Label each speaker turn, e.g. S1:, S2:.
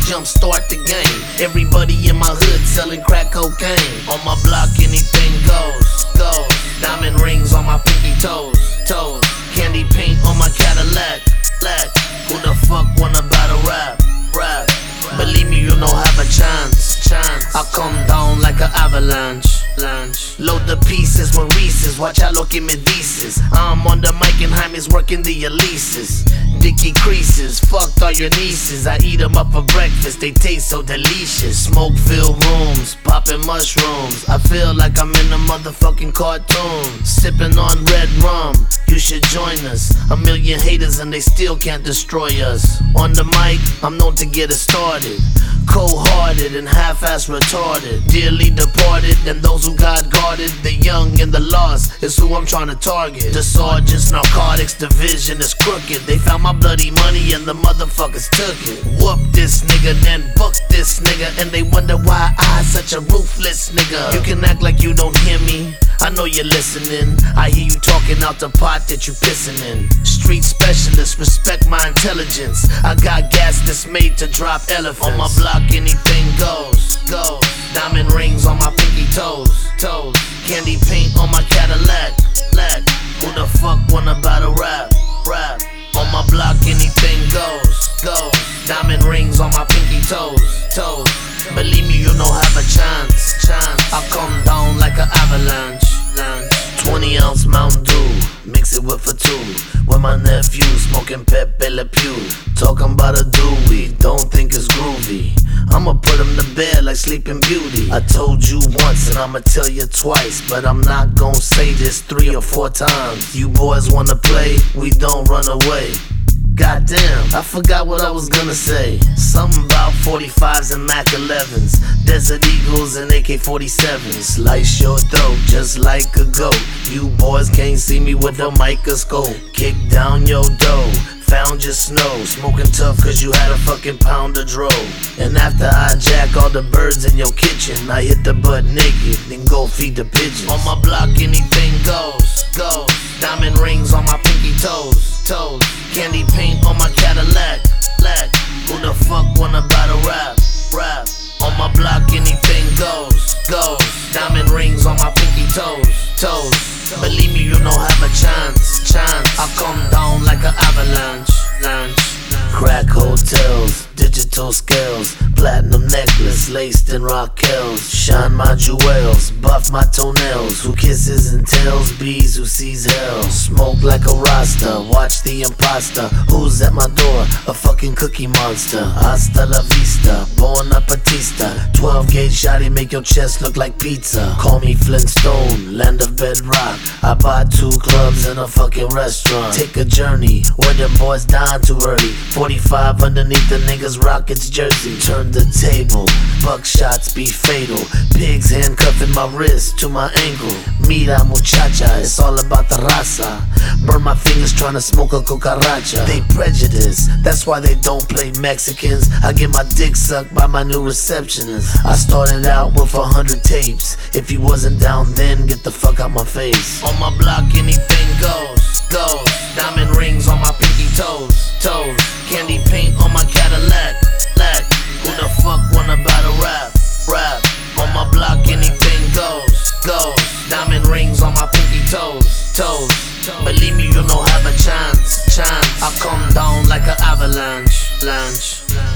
S1: jumpstart the game. Everybody in my hood selling crack cocaine. On my block, anything goes, goes. Diamond rings on my pinky toes, toes. Candy paint on my Cadillac, black. Who the fuck wanna battle rap, rap? Believe me, you don't have a chance, chance. I come down like an avalanche, lanche. Load the pieces, Maurice's, watch out, look at me thesis. I'm on the mic and Jaime's working the Elises. Dicky creases, fucked all your nieces. I eat them up for breakfast, they taste so delicious. Smoke-filled rooms, popping mushrooms. I feel like I'm in a motherfucking cartoon. Sipping on red rum, you should join us. A million haters and they still can't destroy us. On the mic, I'm known to get it started. Cold-hearted and half-ass retarded. Dearly departed and those who got guarded. The young and the lost is who I'm trying to target. The sergeant's narcotics division is crooked. They found my bloody money and the motherfuckers took it. Whoop this nigga, then book this nigga. And they wonder why I'm such a ruthless nigga. You can act like you don't hear me, I know you're listening. I hear you talking out the pot that you pissing in. Street specialists, respect my intelligence. I got gas that's made to drop elephants. On my block, anything goes, goes. Diamond rings on my pinky toes, toes. Candy paint on my Cadillac, black. Who the fuck wanna battle rap, rap? On my block, anything goes, goes. Diamond rings on my pinky toes, toes. Believe me, you don't have a chance, chance. I come down like an avalanche, lanche. 20-ounce Mountain Dew, mix it with a two. With my nephew, smoking Pepe Le Pew. Talking about a Dewey, don't think it's groovy. I'ma put him to bed like Sleeping Beauty. I told you once and I'ma tell you twice, but I'm not gon' say this 3 or 4 times. You boys wanna play, we don't run away. Goddamn, I forgot what I was gonna say. Something about 45s and Mac 11s, Desert Eagles and AK-47s. Slice your throat just like a goat. You boys can't see me with a microscope. Kick down your dough, found your snow. Smoking tough cause you had a fucking pound of dro. And after I jack all the birds in your kitchen, I hit the butt naked, then go feed the pigeons. On my block anything goes, goes. Diamond rings on my pinky toes, toes. Candy paint on my Cadillac, black. Who the fuck wanna battle rap, rap? On my block anything goes, goes. Diamond rings on my pinky toes, toes. Believe me, you don't have a chance, chance. I come down like an avalanche, lanche. Crack hotels, digital scales, platinum necklace laced in Raquel's. Shine my jewels, buff my toenails. Who kisses and tells bees who sees hell. Smoke like a Rasta, watch the imposter. Who's at my door? A fucking cookie monster. Hasta la vista, bon appetista. 12 gauge shotty make your chest look like pizza. Call me Flintstone, land of bedrock. I bought 2 clubs and a fucking restaurant. Take a journey where them boys dying too early. 45 underneath the niggas Rockets jersey. Turn the table, buckshots be fatal. Pigs handcuffing my wrist to my ankle. Mira muchacha, it's all about the raza. Burn my fingers trying to smoke a cucaracha. They prejudice, that's why they don't play Mexicans. I get my dick sucked by my new receptionist. I started out with 100 tapes. If you wasn't down then, get the fuck out my face. On my block anything goes, goes. Diamond rings on my pinky toes, toes. Candy paint on my Cadillac, black. Who the fuck wanna battle rap, rap? On my block anything goes, goes. Diamond rings on my pinky toes, toes. Believe me, you don't have a chance, chance. I come down like an avalanche, lanche.